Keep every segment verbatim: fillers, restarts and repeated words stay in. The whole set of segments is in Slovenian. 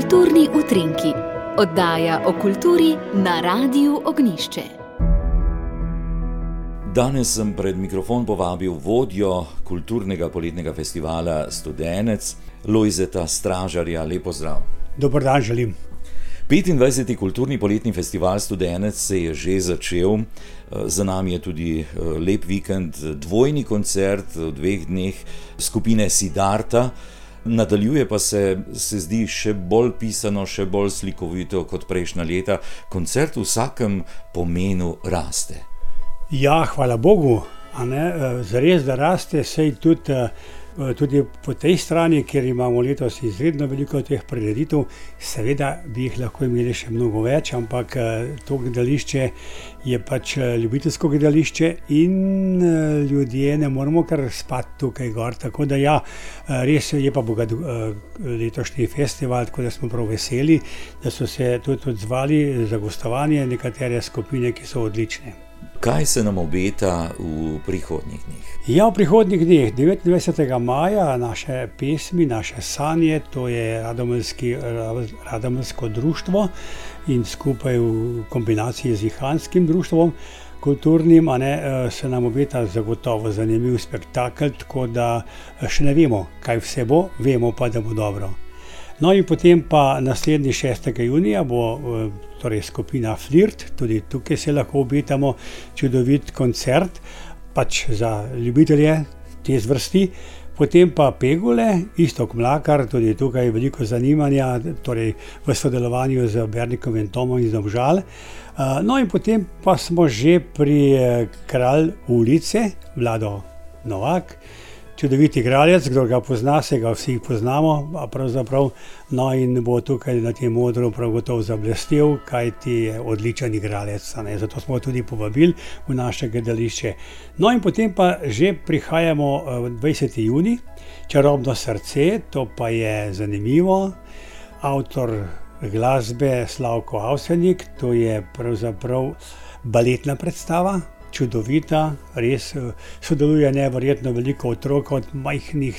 Kulturni utrinki, oddaja o kulturi na Radiu Ognjišče. Danes sem pred mikrofon povabil vodjo kulturnega poletnega festivala Studenec, Lojzeta Stražarja. Lep pozdrav. Dober dan želim. petindvajseti kulturni poletni festival Studenec se je že začel. Za nami je tudi lep vikend, dvojni koncert v dveh dneh skupine Siddharta. Nadaljuje pa se, se zdi, še bolj pisano, še bolj slikovito kot prejšnja leta. Koncert v vsakem pomenu raste. Ja, hvala Bogu, a ne, zares, da raste, sej tudi, tudi po tej strani, kjer imamo letos izredno veliko teh prireditev, seveda bi jih lahko imeli še mnogo več, ampak to gledališče je pač ljubiteljsko gledališče in ljudje ne moramo kar spati tukaj gor, tako da ja, res je pa bogat letošnji festival, tako da smo prav veseli, da so se tudi odzvali za gostovanje nekatere skupine, ki so odlične. Kaj se nam obeta v prihodnjih dneh? Ja, v prihodnjih dneh, devetindvajsetega maja, naše pesmi, naše sanje, to je Radomelski, Radomelsko društvo in skupaj v kombinaciji z Ihanskim društvom kulturnim, a ne, se nam obeta zagotovo zanimiv spektakel, tako da še ne vemo, kaj vse bo, vemo pa, da bo dobro. No in potem pa naslednji šestega junija bo torej skupina Flirt, tudi tukaj se lahko obetamo čudovit koncert, pač za ljubitelje te zvrsti. Potem pa Pegule, Iztok Mlakar, tudi tukaj veliko zanimanja, torej v sodelovanju z Bernikovim Tomom iz Domžal. No in potem pa smo že pri Kralj ulice, Vlado Novak, čudovit igralec, kdo ga pozna, se ga vsi poznamo, a pravzaprav, no in bo tukaj na tem odru prav gotovo zablestel, kajti je odličen igralec, ne? Zato smo tudi povabili v naše gledališče. No in potem pa že prihajamo dvajseti junij, Čarobno srce, to pa je zanimivo, avtor glasbe Slavko Avsenik, to je pravzaprav baletna predstava, čudovita, res sodeluje neverjetno veliko otrok od majhnih,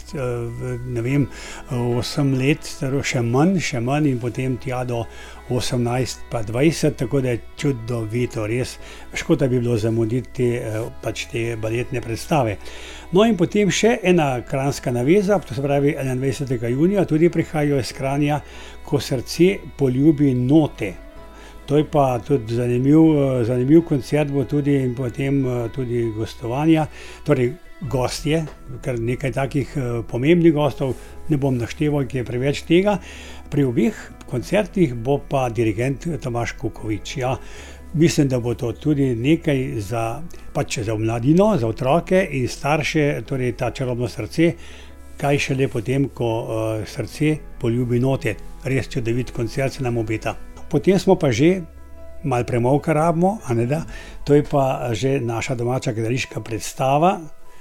ne vem, osem let, še manj, še manj in potem tja do osemnajst pa dvajset, tako da je čudovito, res škoda bi bilo zamuditi pač te baletne predstave. No in potem še ena kranjska naveza, to se pravi enaindvajsetega junija, tudi prihajajo iz Kranja, Ko srce poljubi note. To je pa tudi zanimiv, zanimiv koncert, bo tudi in potem tudi gostovanja, torej gostje, kar nekaj takih pomembnih gostov, ne bom našteval, ki je preveč tega. Pri obeh koncertih bo pa dirigent Tomaž Kukovič. Ja, mislim, da bo to tudi nekaj za, pač za mladino, za otroke in starše, torej ta Čarobno srce, kaj šele potem, ko uh, srce poljubi note. Res čudovit koncert se nam obeta. Potem smo pa že, malo premolka rabimo, a ne da, to je pa že naša domača gledališka predstava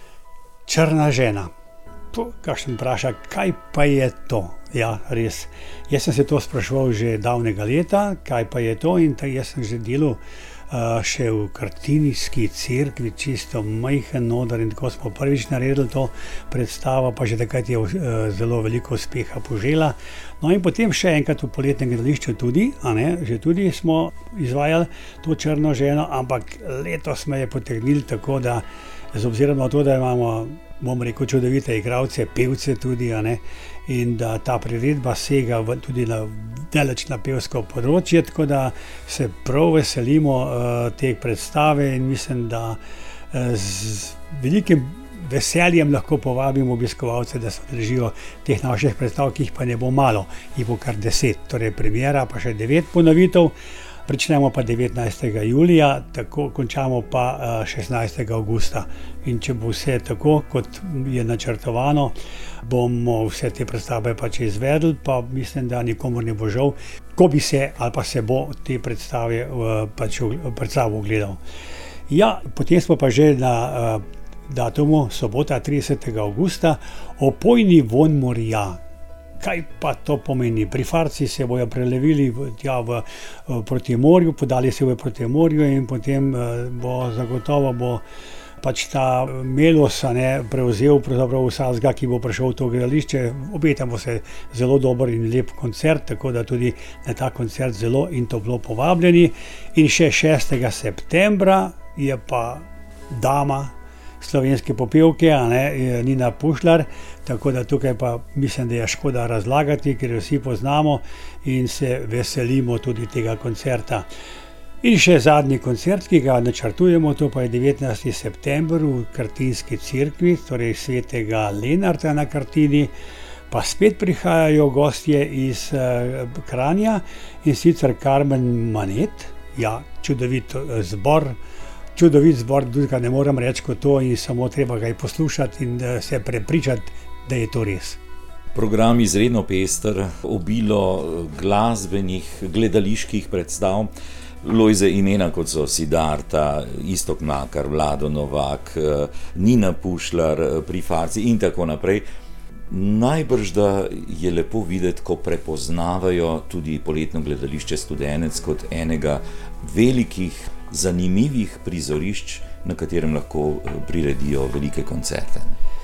Črna žena. Kakšen vpraša, kaj pa je to? Ja, res. Jaz sem se to spraševal že davnega leta, kaj pa je to, in jaz sem že delal uh, še v Kartinijski cerkvi, čisto majhen oder, in tako smo prvič naredili to predstavo, pa že takrat je uh, zelo veliko uspeha požela. No in potem še enkrat v poletnem gledališču tudi, a ne, že tudi smo izvajali to Črno ženo, ampak letos me je potegnili tako, da z obzirom na to, da imamo, bom rekel, čudovite igralce, pevce tudi, a ne, in da ta priredba sega v, tudi na daleč na pevsko področje, tako da se prav veselimo uh, te predstave in mislim, da uh, z velikim veseljem lahko povabimo obiskovalce, da se držijo teh naših predstav, ki jih pa ne bo malo, jih bo kar deset, torej premiera pa še devet ponovitev. Pričnemo pa devetnajstega julija, tako končamo pa šestnajstega avgusta. In če bo vse tako, kot je načrtovano, bomo vse te predstave pač izvedli, pa mislim, da nikomur ne bo žal, ko bi se ali pa se bo te predstave pač predstavo ogledal. Ja, potem smo pa že na datumu sobota tridesetega avgusta, Opojni vonj morja. Kaj pa to pomeni? Prifarci se bojo prelevili tja v, proti morju, podali se bojo proti morju in potem bo zagotovo bo pač ta Melos ne, prevzel vsakega, ki bo prišel v to gledališče. Obetamo se zelo dober in lep koncert, tako da tudi na ta koncert zelo in toplo povabljeni. In še šestega septembra je pa dama slovenske popevke, a ne, Nina Pušlar, tako da tukaj pa mislim, da je škoda razlagati, ker jo vsi poznamo in se veselimo tudi tega koncerta. In še zadnji koncert, ki ga načrtujemo, to pa je devetnajstega septembra v Kartinski cerkvi, torej svetega Lenarta na Kartini, pa spet prihajajo gostje iz uh, Kranja, in sicer Karmen Manet, ja, čudovit zbor, čudovit zbor, tudi ne moram reči kot to, in samo treba ga poslušati in uh, se prepričati, da je to res. Program izredno pester, obilo glasbenih, gledaliških predstav. Lojze, imena kot so Siddharta, Iztok Mlakar, Vlado Novak, Nina Pušlar pri farci in tako naprej. Najbrž, da je lepo videti, ko prepoznavajo tudi poletno gledališče Studenec kot enega velikih, zanimivih prizorišč, na katerem lahko priredijo velike koncerte.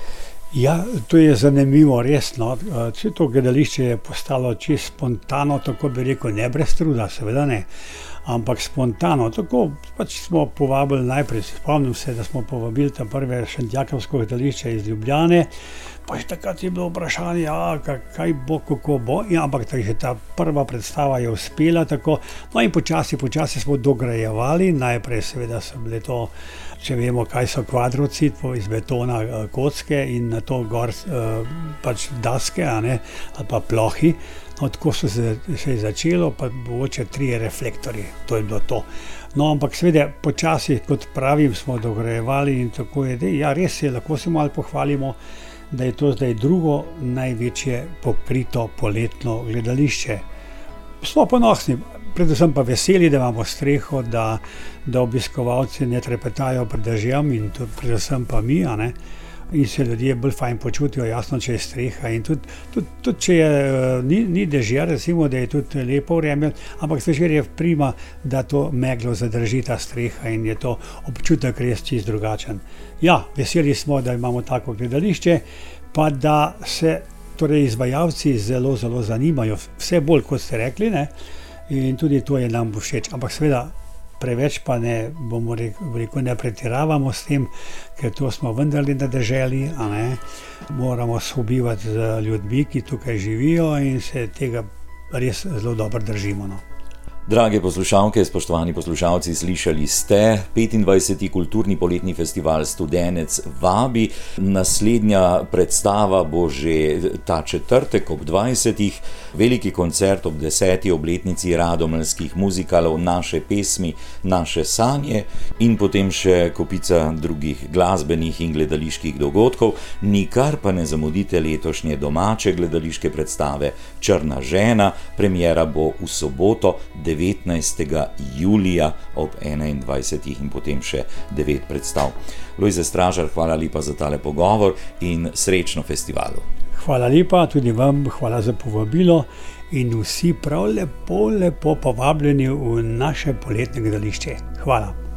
Ja, to je zanimivo, resno. Vse to gledališče je postalo čisto spontano, tako bi rekel, ne brez truda, seveda ne, ampak spontano. Tako pač smo povabili najprej, spomnim se, da smo povabili tam prve Šentjakobsko gledališče iz Ljubljane, pa je takrat je bilo vprašanje, ja, kaj bo, kako bo, ja, ampak takže ta prva predstava je uspela tako, no in počasi, počasi smo dograjevali, najprej seveda so bile to, če vemo, kaj so kvadroci, iz betona kocke in na to gor pač daske, a ne, ali pa plohi. No, tako so se, se je začelo, pa mogoče trije reflektorji, to je bilo to. No, ampak seveda počasi, kot pravim, smo dograjevali in tako je, da ja, res je, lahko se malo pohvalimo, da je to zdaj drugo največje pokrito poletno gledališče. Smo ponosni, predvsem pa veseli, da imamo streho, da, da obiskovalci ne trepetajo pred dežjem in tudi predvsem pa mi, a ne, in se ljudje bolj fajn počutijo, jasno, če je streha in tudi, tudi, tudi če je, ni, ni dežja, recimo, da je tudi lepo vreme, ampak zvečer je prima, da to meglo zadrži ta streha in je to občutek res čisto drugačen. Ja, veseli smo, da imamo tako gledališče, pa da se torej izvajalci zelo, zelo zanimajo, vse bolj, kot ste rekli, ne, in tudi to je nam všeč, ampak seveda preveč pa ne, bomo rekel, ne pretiravamo s tem, ker to smo vendarle na deželi, a ne, moramo sobivati z ljudmi, ki tukaj živijo in se tega res zelo dobro držimo, no. Drage poslušalke, spoštovani poslušalci, slišali ste petindvajseti kulturni poletni festival Studenec vabi. Naslednja predstava bo že ta četrtek ob dvajsetih, veliki koncert ob deseti obletnici radomelskih muzikalov Naše pesmi, naše sanje in potem še kopica drugih glasbenih in gledaliških dogodkov. Nikar pa ne zamudite letošnje domače gledališke predstave Črna žena, premiera bo v soboto devetnajstega julija ob enaindvajsetih in potem še devet predstav. Lojze Stražar, hvala lepa za tale pogovor in srečno festivalu. Hvala lepa, tudi vam hvala za povabilo in vsi prav lepo, lepo povabljeni v naše poletne gledališče. Hvala.